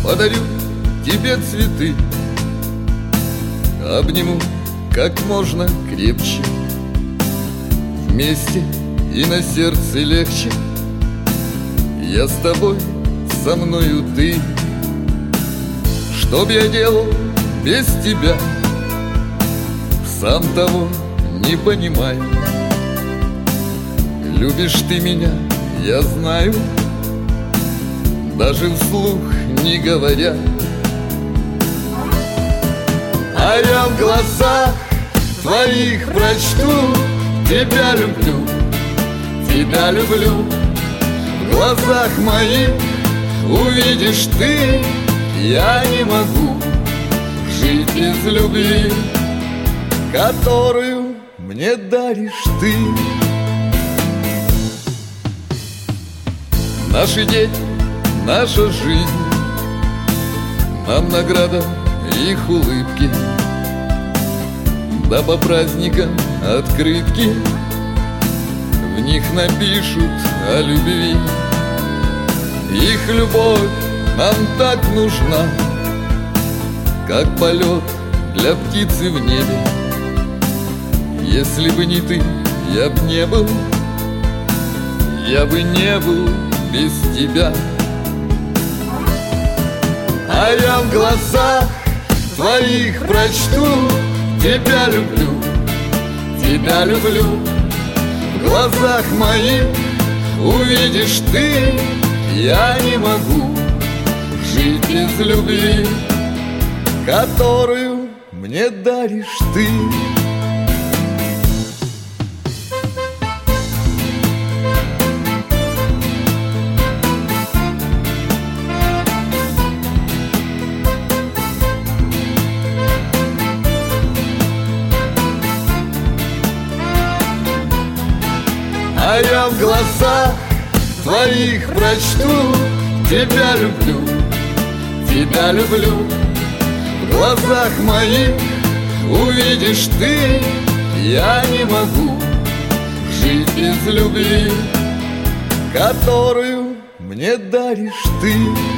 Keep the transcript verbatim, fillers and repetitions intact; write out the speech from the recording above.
подарю тебе цветы, обниму как можно крепче, вместе и на сердце легче. Я с тобой, со мною ты. Что б я делал без тебя, сам того не понимаю. Любишь ты меня, я знаю, даже вслух не говоря. А я в глазах твоих прочту: тебя люблю, тебя люблю. В глазах моих увидишь ты: я не могу жить без любви, которую мне даришь ты. Наши дети, наша жизнь, нам награда их улыбки. Да по праздникам открытки в них напишут о любви. Их любовь нам так нужна, как полет для птицы в небе. Если бы не ты, я б не был, я бы не был без тебя. А я в глазах твоих прочту: тебя люблю, тебя люблю. В глазах моих увидишь ты: я не могу жить без любви, которую мне даришь ты. А я в глазах твоих прочту: тебя люблю, тебя люблю. В глазах моих увидишь ты: я не могу жить без любви, которую мне даришь ты.